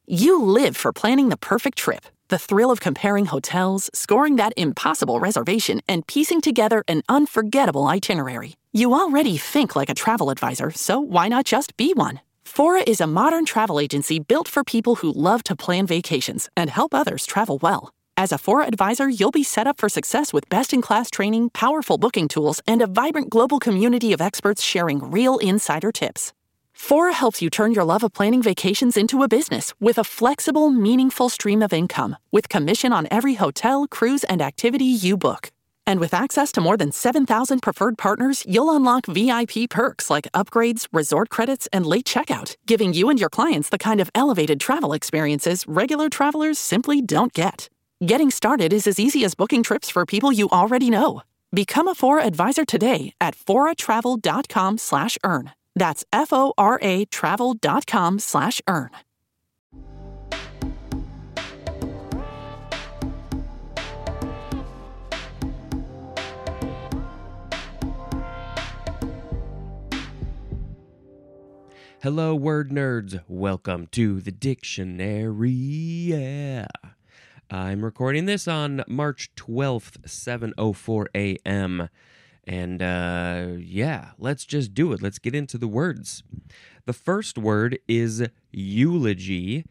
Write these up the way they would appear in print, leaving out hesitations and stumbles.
You live for planning the perfect trip. The thrill of comparing hotels, scoring that impossible reservation, and piecing together an unforgettable itinerary. You already think like a travel advisor, so why not just be one? Fora is a modern travel agency built for people who love to plan vacations and help others travel well. As a Fora advisor, you'll be set up for success with best-in-class training, powerful booking tools, and a vibrant global community of experts sharing real insider tips. Fora helps you turn your love of planning vacations into a business with a flexible, meaningful stream of income, with commission on every hotel, cruise, and activity you book. And with access to more than 7,000 preferred partners, you'll unlock VIP perks like upgrades, resort credits, and late checkout, giving you and your clients the kind of elevated travel experiences regular travelers simply don't get. Getting started is as easy as booking trips for people you already know. Become a Fora advisor today at foratravel.com/earn. That's FORA travel.com/earn. Hello, word nerds. Welcome to the dictionary. Yeah. I'm recording this on March 12th, 7:04 a.m. And let's just do it. Let's get into the words. The first word is eulogy,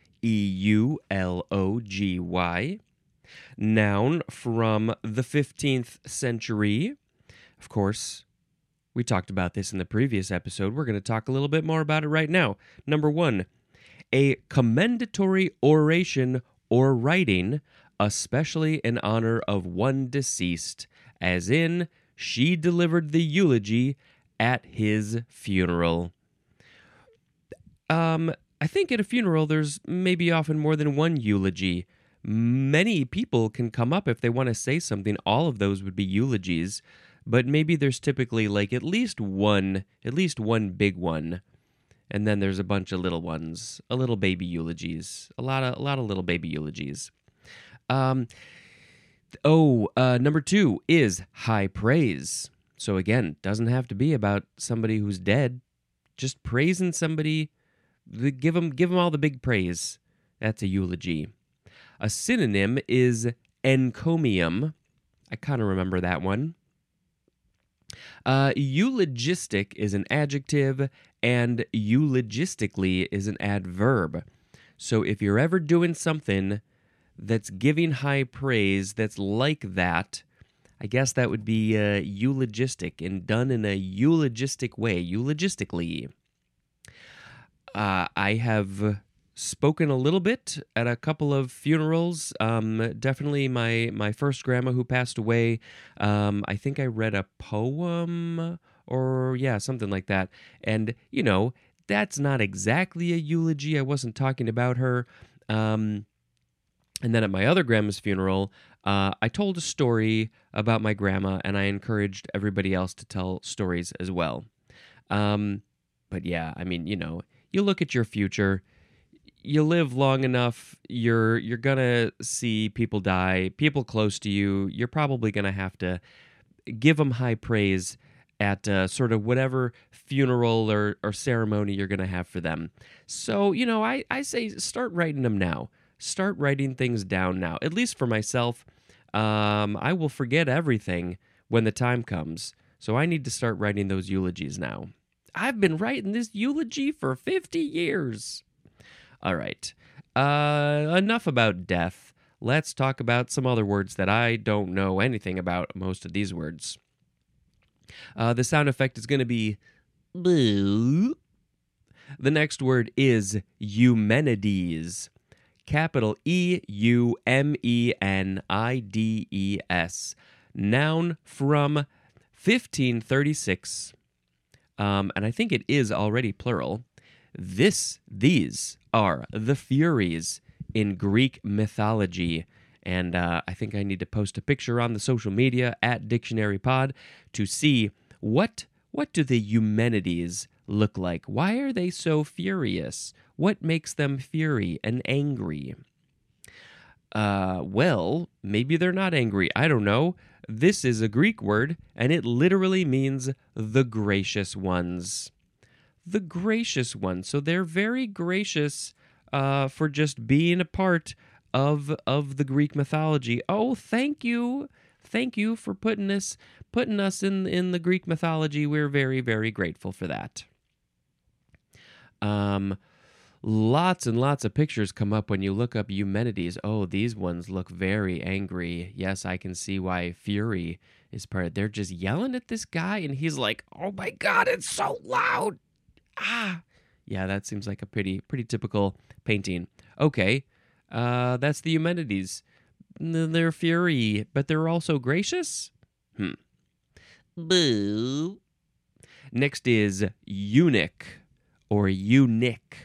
EULOGY. Noun from the 15th century. Of course, we talked about this in the previous episode. We're going to talk a little bit more about it right now. Number one, a commendatory oration or writing, especially in honor of one deceased, as in, she delivered the eulogy at his funeral. I think at a funeral, there's maybe often more than one eulogy. Many people can come up if they want to say something. All of those would be eulogies. But maybe there's typically like at least one big one, and then there's a bunch of little ones, a little baby eulogies, a lot of little baby eulogies. Number two is high praise. So again, doesn't have to be about somebody who's dead, just praising somebody. Give them all the big praise. That's a eulogy. A synonym is encomium. I kind of remember that one. Eulogistic is an adjective, and eulogistically is an adverb. So if you're ever doing something that's giving high praise, that's like that, I guess that would be eulogistic and done in a eulogistic way, eulogistically. I have spoken a little bit at a couple of funerals. Definitely my first grandma who passed away. I think I read a poem or something like that. And, that's not exactly a eulogy. I wasn't talking about her. And then at my other grandma's funeral, I told a story about my grandma, and I encouraged everybody else to tell stories as well. But yeah, I mean, you look at your future. You live long enough, you're gonna see people die, people close to you. You're probably gonna have to give them high praise at sort of whatever funeral or ceremony you're gonna have for them. So, I say start writing them now. Start writing things down now. At least for myself, I will forget everything when the time comes. So I need to start writing those eulogies now. I've been writing this eulogy for 50 years. All right, enough about death. Let's talk about some other words that I don't know anything about, most of these words. The sound effect is going to be boo. The next word is Eumenides. Capital EUMENIDES. Noun from 1536. And I think it is already plural. These are the Furies in Greek mythology. And I think I need to post a picture on the social media at DictionaryPod to see what do the Eumenides look like? Why are they so furious? What makes them fury and angry? Well, maybe they're not angry. I don't know. This is a Greek word, and it literally means the gracious ones. The gracious ones. So they're very gracious for just being a part of the Greek mythology. Oh, thank you for putting us in the Greek mythology. We're very, very grateful for that. Lots and lots of pictures come up when you look up Eumenides. Oh, these ones look very angry. Yes, I can see why Fury is part of. They're just yelling at this guy, and he's like, "Oh my God, it's so loud!" Ah, yeah, that seems like a pretty typical painting. Okay, that's the Eumenides. They're Fury, but they're also gracious. Boo. Next is eunuch or eunuch.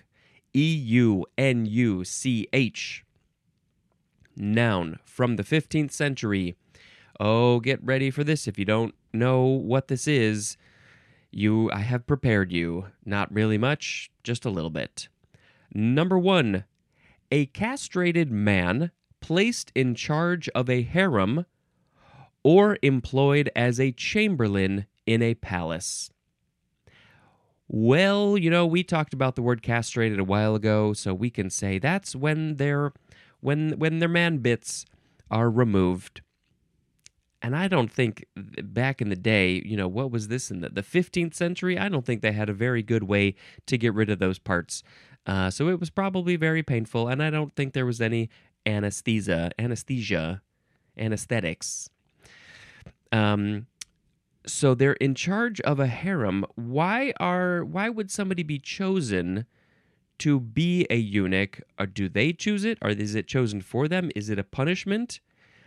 E-U-N-U-C-H. Noun from the 15th century. Oh, get ready for this. If you don't know what this is, I have prepared you. Not really much, just a little bit. Number 1, a castrated man placed in charge of a harem or employed as a chamberlain in a palace. Well, we talked about the word castrated a while ago, so we can say that's when their man bits are removed. And I don't think back in the day, what was this in the 15th century? I don't think they had a very good way to get rid of those parts. So it was probably very painful, and I don't think there was any anesthetics. So they're in charge of a harem. Why would somebody be chosen to be a eunuch? Or do they choose it? Or is it chosen for them? Is it a punishment?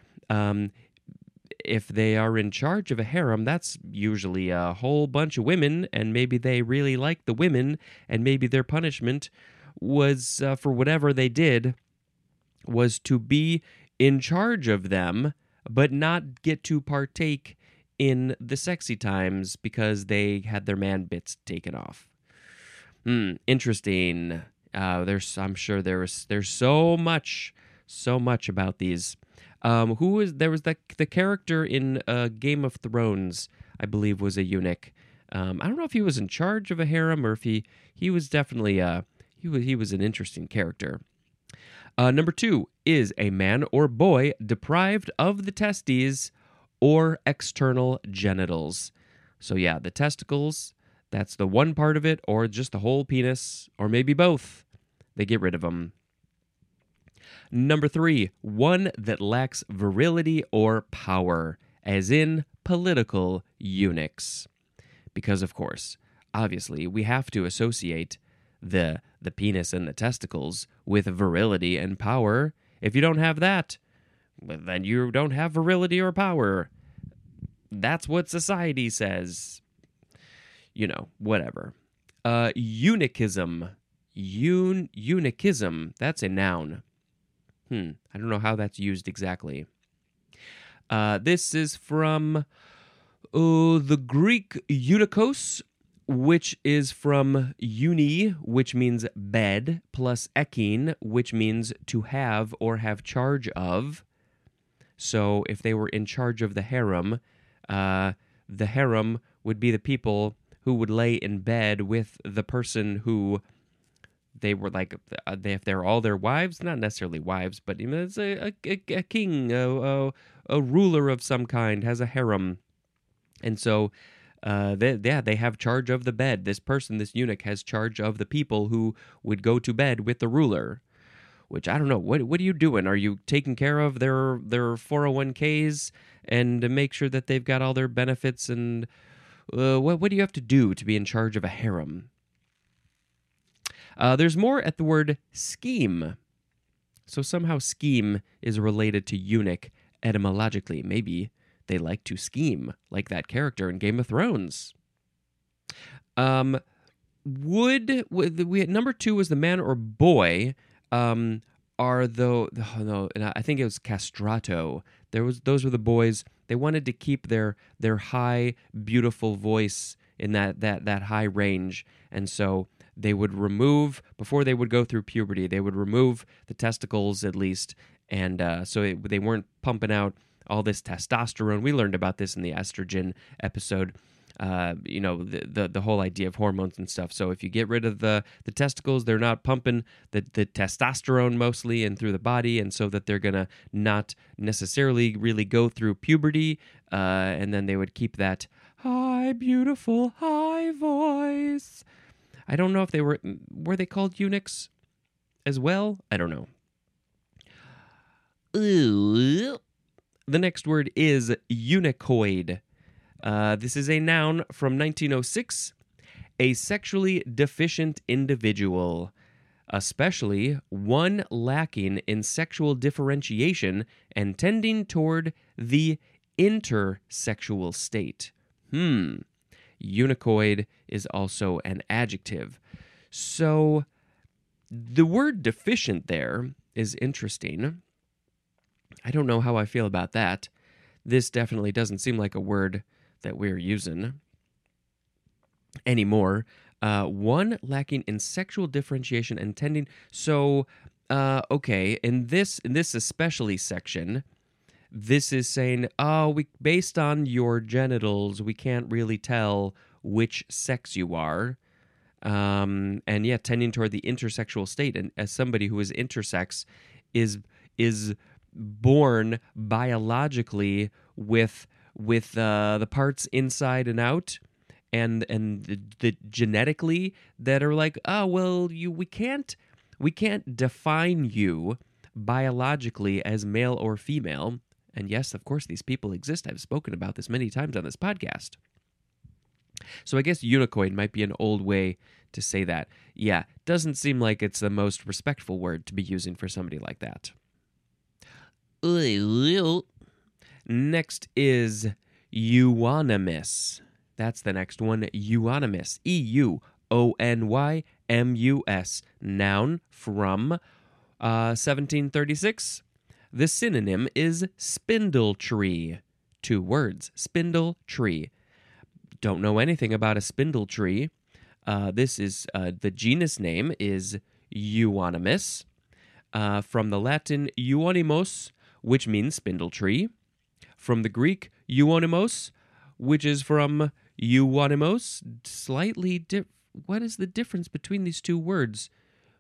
If they are in charge of a harem, that's usually a whole bunch of women, and maybe they really like the women, and maybe their punishment was, for whatever they did, was to be in charge of them, but not get to partake in the sexy times because they had their man bits taken off. Interesting. I'm sure there's so much about these. There was the character in Game of Thrones, I believe, was a eunuch. I don't know if he was in charge of a harem or if he was definitely he was an interesting character. Number 2 is a man or boy deprived of the testes or external genitals. So yeah, the testicles, that's the one part of it, or just the whole penis, or maybe both. They get rid of them. Number 3, one that lacks virility or power, as in political eunuchs. Because, of course, obviously, we have to associate the penis and the testicles with virility and power. If you don't have that, then you don't have virility or power. That's what society says. Whatever. Eunuchism. Eunuchism. That's a noun. I don't know how that's used exactly. This is from the Greek eunuchos, which is from uni, which means bed, plus ekin, which means to have or have charge of. So if they were in charge of the harem would be the people who would lay in bed with the person who they were like, if they're all their wives, not necessarily wives, but it's a king, a ruler of some kind, has a harem. And so they have charge of the bed. This eunuch has charge of the people who would go to bed with the ruler. Which, I don't know, what are you doing? Are you taking care of their 401ks and make sure that they've got all their benefits? And what do you have to do to be in charge of a harem? There's more at the word scheme. So somehow scheme is related to eunuch etymologically. Maybe they like to scheme, like that character in Game of Thrones. Number 2 was the man or boy. I think it was castrato. Those were the boys. They wanted to keep their high, beautiful voice in that high range, and so they would remove, before they would go through puberty, they would remove the testicles at least, and they weren't pumping out all this testosterone. We learned about this in the estrogen episode. the whole idea of hormones and stuff. So if you get rid of the testicles, they're not pumping the testosterone mostly and through the body, and so that they're gonna not necessarily really go through puberty, and then they would keep that high, beautiful, high voice. I don't know if they were they called eunuchs as well? I don't know. The next word is eunuchoid. This is a noun from 1906. A sexually deficient individual, especially one lacking in sexual differentiation and tending toward the intersexual state. Eunuchoid is also an adjective. So the word deficient there is interesting. I don't know how I feel about that. This definitely doesn't seem like a word that we're using anymore. One lacking in sexual differentiation and tending. So, okay, in this especially section, this is saying, based on your genitals, we can't really tell which sex you are. And yeah, tending toward the intersexual state. And as somebody who is intersex is born biologically with the parts inside and out, and the genetically that are like, we can't define you biologically as male or female. And yes, of course, these people exist. I've spoken about this many times on this podcast. So I guess eunuchoid might be an old way to say that. Yeah, doesn't seem like it's the most respectful word to be using for somebody like that. Next is euonymus. That's the next one, euonymus. EUONYMUS. Noun from 1736. The synonym is spindle tree. 2 words, spindle tree. Don't know anything about a spindle tree. This is the genus name is Euonymus, from the Latin euonymos, which means spindle tree. From the Greek euonymos, which is from euonymos. Slightly what is the difference between these 2 words?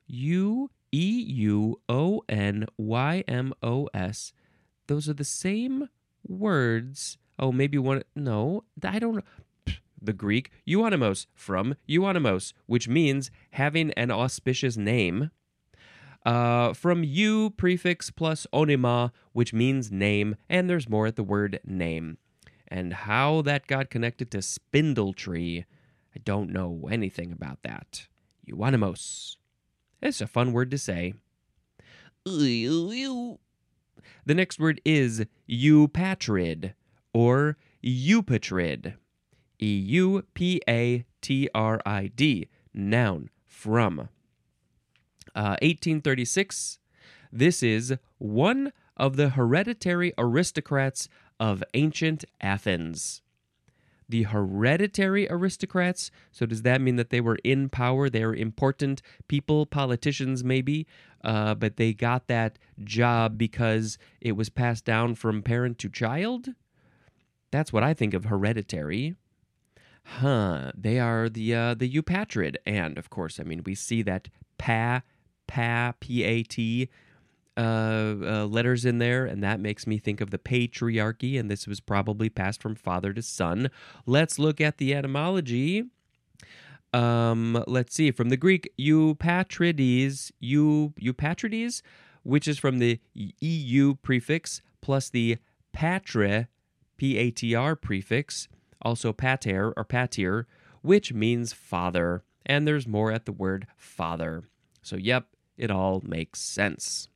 EUONYMOS. Those are the same words. Oh, maybe one. No, I don't know. The Greek euonymos, from euonymos, which means having an auspicious name. From eu prefix plus onyma, which means name, and there's more at the word name. And how that got connected to spindle tree, I don't know anything about that. Euonymos. It's a fun word to say. The next word is eupatrid, or eupatrid. EUPATRID. Noun from 1836. This is one of the hereditary aristocrats of ancient Athens. The hereditary aristocrats, so does that mean that they were in power? They were important people, politicians maybe, but they got that job because it was passed down from parent to child? That's what I think of hereditary. They are the eupatrid, and of course, I mean, we see that P-A-T, letters in there, and that makes me think of the patriarchy, and this was probably passed from father to son. Let's look at the etymology. Let's see, from the Greek eupatrides, which is from the EU prefix plus the patre, P-A-T-R prefix, also pater or patir, which means father. And there's more at the word father. So, yep, it all makes sense.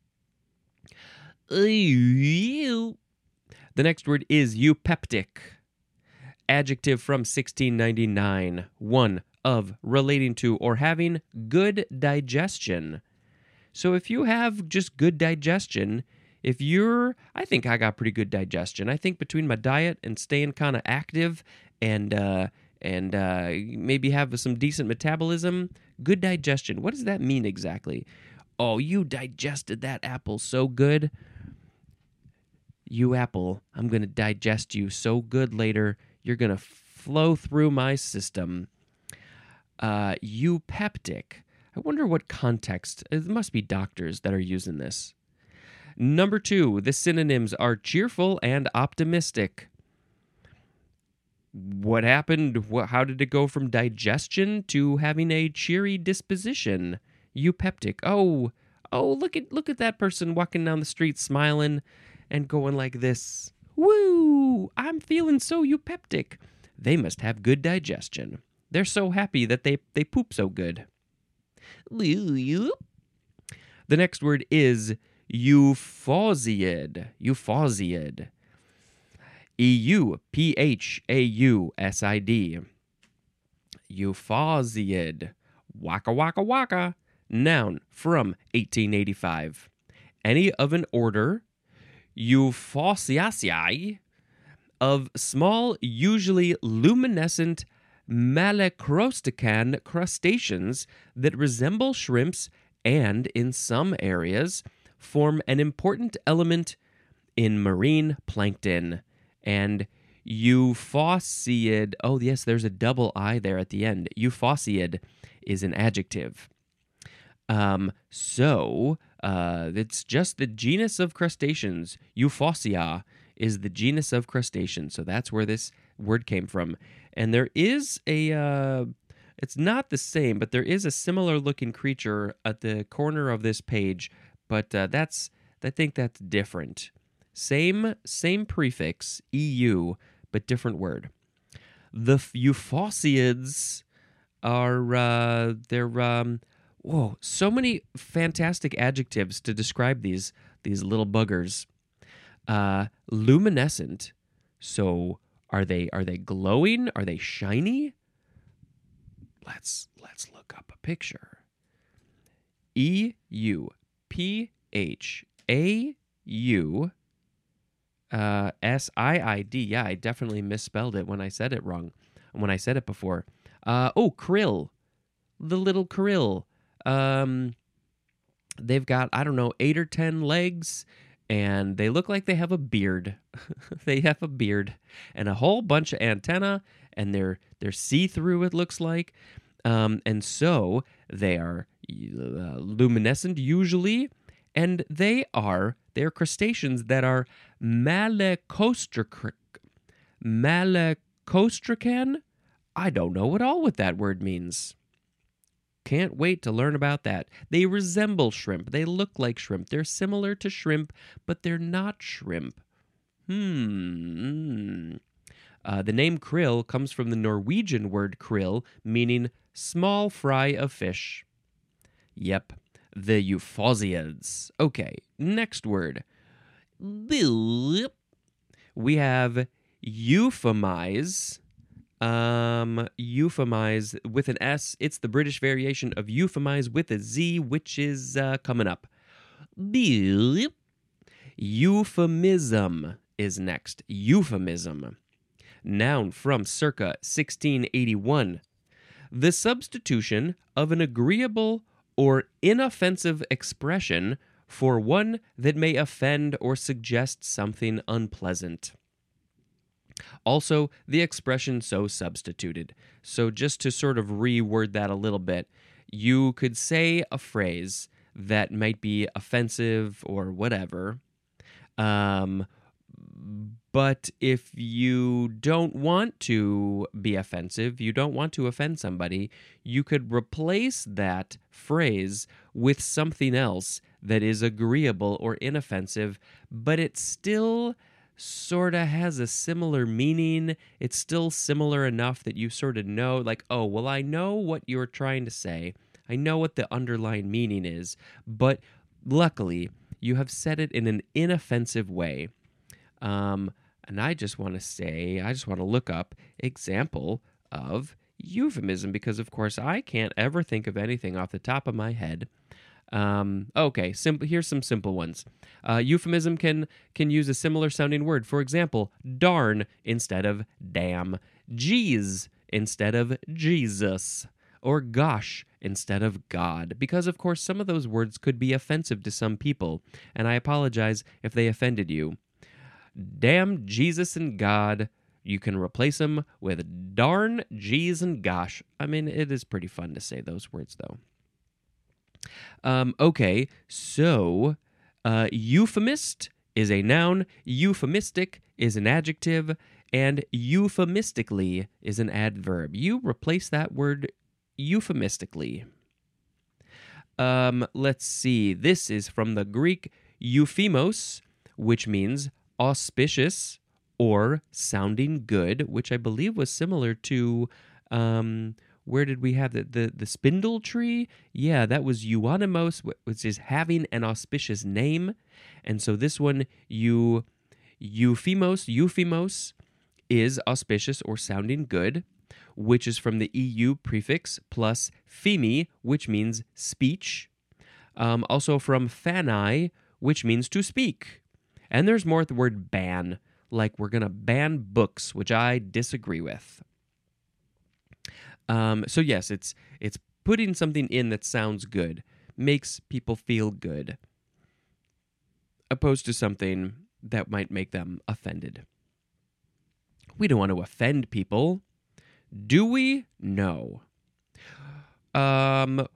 The next word is eupeptic. Adjective from 1699. 1 of, relating to, or having good digestion. So if you have just good digestion, I think I got pretty good digestion. I think between my diet and staying kind of active and maybe have some decent metabolism, good digestion. What does that mean exactly? Oh, you digested that apple so good. You apple, I'm going to digest you so good later, you're going to flow through my system. Eupeptic. I wonder what context. It must be doctors that are using this. Number 2, the synonyms are cheerful and optimistic. What happened? How did it go from digestion to having a cheery disposition? Eupeptic. Oh, look at that person walking down the street smiling and going like this. Woo! I'm feeling so eupeptic. They must have good digestion. They're so happy that they poop so good. The next word is euphausiid. Euphausiid. Euphausid. Euphausiid. Waka waka waka. Noun from 1885. Any of an order, Euphausiaceae, of small, usually luminescent malacrostican crustaceans that resemble shrimps and, in some areas, form an important element in marine plankton. And euphausiid, oh yes, there's a double I there at the end. Euphausiid is an adjective. It's just the genus of crustaceans. Euphausia is the genus of crustaceans. So that's where this word came from. And there is it's not the same, but there is a similar looking creature at the corner of this page. But I think that's different. Same prefix, EU, but different word. The euphausiids are, whoa, so many fantastic adjectives to describe these little buggers. Luminescent. So are they glowing? Are they shiny? Let's look up a picture. EUPHAU SIID. Yeah, I definitely misspelled it when I said it wrong. When I said it before. Krill. The little krill. They've got, 8 or 10 legs, and they look like they have a beard. They have a beard and a whole bunch of antennae, and they're see-through, it looks like. And so they are luminescent usually, and they're crustaceans that are malacostracan. I don't know at all what that word means. Can't wait to learn about that. They resemble shrimp. They look like shrimp. They're similar to shrimp, but they're not shrimp. The name krill comes from the Norwegian word krill, meaning small fry of fish. Yep, the euphausiids. Okay, next word. We have euphemize. Euphemize with an S. It's the British variation of euphemize with a Z, which is coming up. Euphemism is next. Euphemism. Noun from circa 1681. The substitution of an agreeable or inoffensive expression for one that may offend or suggest something unpleasant. Also, the expression so substituted. So just to sort of reword that a little bit, you could say a phrase that might be offensive or whatever, but if you don't want to be offensive, you don't want to offend somebody, you could replace that phrase with something else that is agreeable or inoffensive, but it still sort of has a similar meaning. It's still similar enough that you sort of know, like, oh, well, I know what you're trying to say. I know what the underlying meaning is, but luckily, you have said it in an inoffensive way. And I just want to look up example of euphemism because, of course, I can't ever think of anything off the top of my head. Okay, here's some simple ones. Euphemism can use a similar sounding word. For example, darn instead of damn, geez instead of Jesus, or gosh instead of God, because of course some of those words could be offensive to some people, and I apologize if they offended you. Damn Jesus and God, you can replace them with darn, geez, and gosh. I mean, it is pretty fun to say those words, though. Okay, so euphemist is a noun, euphemistic is an adjective, and euphemistically is an adverb. You replace that word euphemistically. Let's see. This is from the Greek euphemos, which means auspicious or sounding good, which I believe was similar to, where did we have the spindle tree? Yeah, that was euonymus, which is having an auspicious name. And so this one, euphemos is auspicious or sounding good, which is from the EU prefix plus phemi, which means speech. Also from phani, which means to speak. And there's more at the word ban, like we're going to ban books, which I disagree with. So yes, it's putting something in that sounds good, makes people feel good, opposed to something that might make them offended. We don't want to offend people, do we? No. Oh,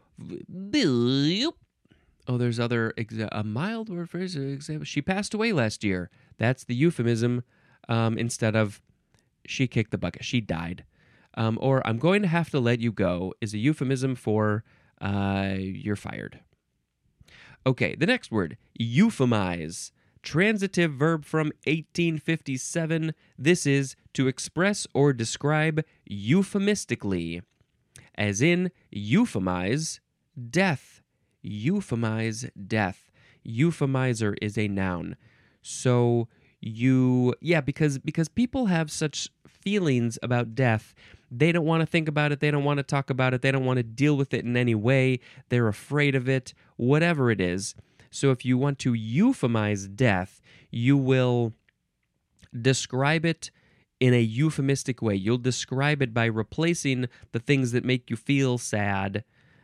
there's a mild word phrase example. She passed away last year. That's the euphemism instead of she kicked the bucket. She died. Or I'm going to have to let you go is a euphemism for you're fired. Okay, the next word, euphemize. Transitive verb from 1857. This is to express or describe euphemistically, as in euphemize death. Euphemize death. Euphemizer is a noun. So because people have such feelings about death. They don't want to think about it. They don't want to talk about it. They don't want to deal with it in any way. They're afraid of it, whatever it is. So if you want to euphemize death, you will describe it in a euphemistic way. You'll describe it by replacing the things that make you feel sad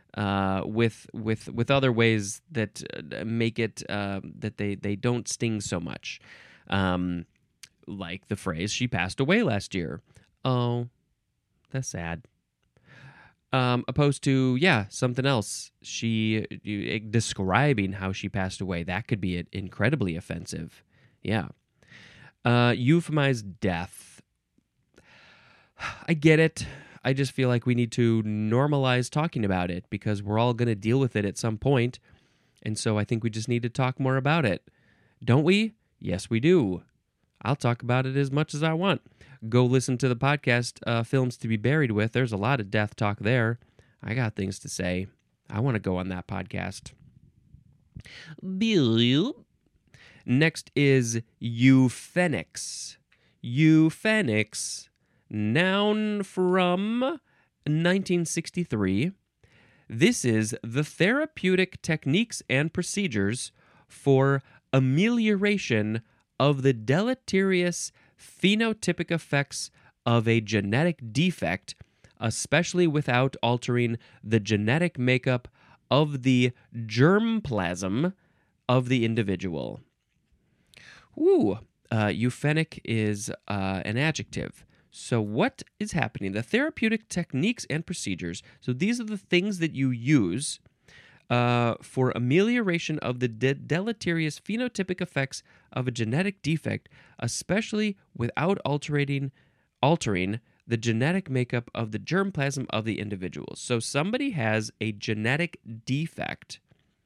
with other ways that make it that they don't sting so much. Like the phrase, she passed away last year. Oh, that's sad. Opposed to, something else. Describing how she passed away, that could be incredibly offensive. Yeah. Euphemize death. I get it. I just feel like we need to normalize talking about it because we're all going to deal with it at some point. And so I think we just need to talk more about it. Don't we? Yes, we do. I'll talk about it as much as I want. Go listen to the podcast, Films to be Buried With. There's a lot of death talk there. I got things to say. I want to go on that podcast. Next is euphenics. Euphenics, noun from 1963. This is the therapeutic techniques and procedures for amelioration of the deleterious phenotypic effects of a genetic defect, especially without altering the genetic makeup of the germplasm of the individual. Euphenic is an adjective. So what is happening? The therapeutic techniques and procedures. So these are the things that you use for amelioration of the deleterious phenotypic effects of a genetic defect, especially without altering the genetic makeup of the germplasm of the individual. So somebody has a genetic defect.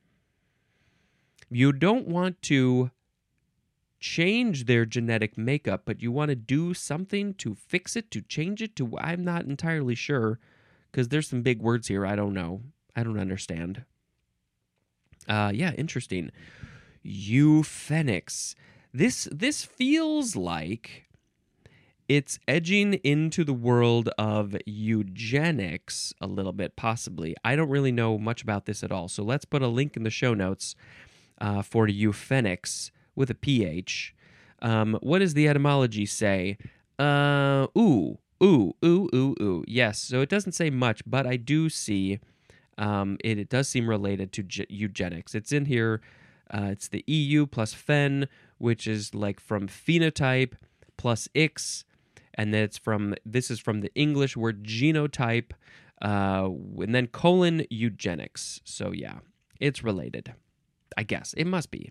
You don't want to change their genetic makeup, but you want to do something to fix it, to change it, to... I'm not entirely sure, because there's some big words here. I don't know. I don't understand. Interesting. Euphenics. This feels like it's edging into the world of eugenics a little bit, possibly. I don't really know much about this at all, so let's put a link in the show notes for euphenics with a PH. What does the etymology say? Ooh. Yes, so it doesn't say much, but I do see it does seem related to eugenics. It's in here. It's the EU plus phen, which is like from phenotype plus ix, and this is from the English word genotype, and then colon eugenics. So yeah, it's related. I guess it must be.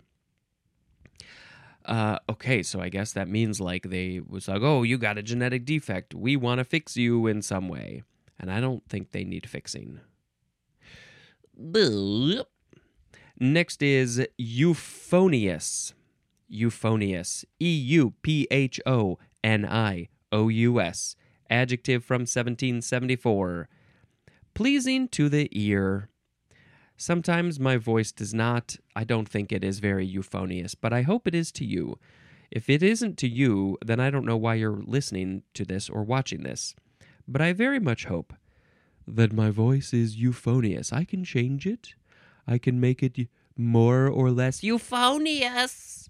Okay, so I guess that means like they was like, oh, you got a genetic defect. We want to fix you in some way. And I don't think they need fixing. Next is euphonious. Euphonious. EUPHONIOUS. Adjective from 1774. Pleasing to the ear. Sometimes my voice does not. I don't think it is very euphonious, but I hope it is to you. If it isn't to you, then I don't know why you're listening to this or watching this. But I very much hope that my voice is euphonious. I can change it. I can make it more or less euphonious.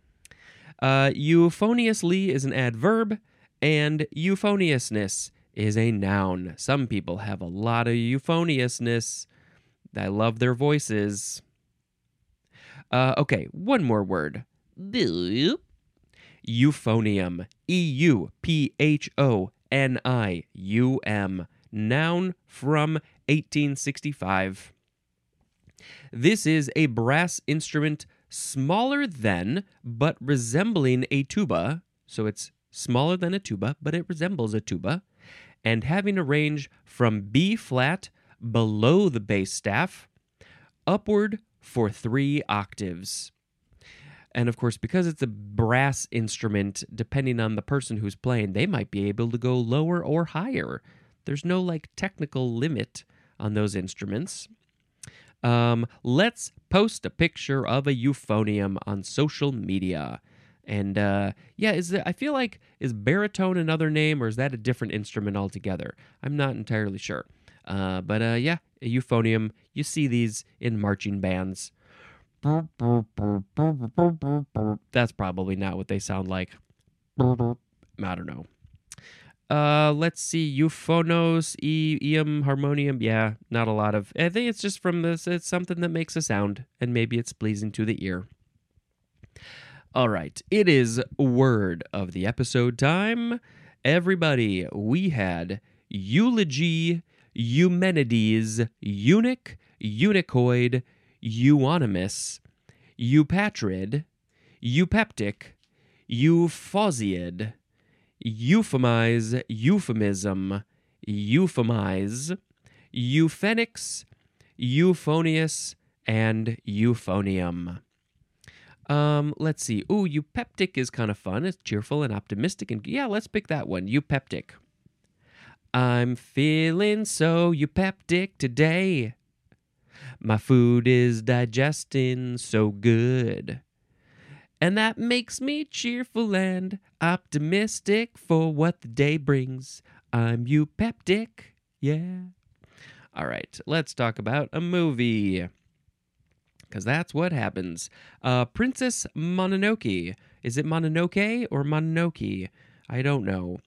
Euphoniously is an adverb, and euphoniousness is a noun. Some people have a lot of euphoniousness. I love their voices. Okay, one more word. Euphonium. EUPHONIUM. Noun from 1865. This is a brass instrument smaller than, but resembling a tuba. So it's smaller than a tuba, but it resembles a tuba. And having a range from B flat below the bass staff, upward for 3 octaves. And of course, because it's a brass instrument, depending on the person who's playing, they might be able to go lower or higher. There's no like technical limit on those instruments. Let's post a picture of a euphonium on social media. And I feel like, is baritone another name, or is that a different instrument altogether? I'm not entirely sure. But a euphonium, you see these in marching bands. That's probably not what they sound like. I don't know. Let's see, euphonos, eum, harmonium. Yeah, not a lot of. I think it's just from this. It's something that makes a sound, and maybe it's pleasing to the ear. All right, it is word of the episode time. Everybody, we had eulogy, Eumenides, eunuch, eunuchoid, euonymus, eupatrid, eupeptic, euphausiad, euphemize, euphemism, euphemize, euphenics, euphonious, and euphonium. Let's see. Ooh, eupeptic is kind of fun. It's cheerful and optimistic. And yeah, let's pick that one. Eupeptic. I'm feeling so eupeptic today. My food is digesting so good. And that makes me cheerful and optimistic for what the day brings. I'm eupeptic. Yeah. All right, let's talk about a movie. Because that's what happens. Princess Mononoke. Is it Mononoke or Mononoke? I don't know.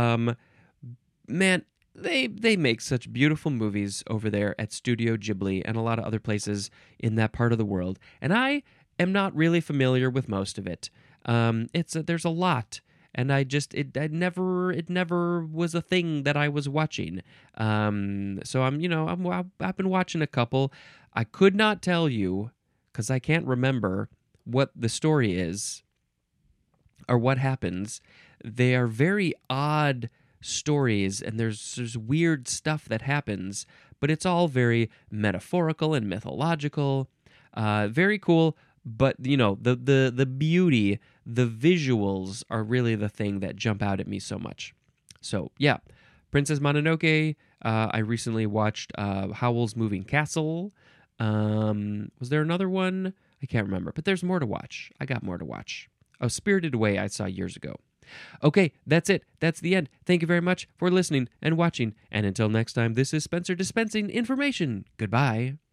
Man, they make such beautiful movies over there at Studio Ghibli and a lot of other places in that part of the world. And I am not really familiar with most of it. There's a lot. And it never was a thing that I was watching. So I've been watching a couple. I could not tell you, because I can't remember what the story is or what happens. They are very odd stories, and there's weird stuff that happens, but it's all very metaphorical and mythological. Very cool. But, the beauty, the visuals are really the thing that jump out at me so much. So, yeah, Princess Mononoke. I recently watched Howl's Moving Castle. Was there another one? I can't remember, but there's more to watch. I got more to watch. Oh, Spirited Away I saw years ago. Okay, that's it. That's the end. Thank you very much for listening and watching. And until next time, this is Spencer dispensing information. Goodbye.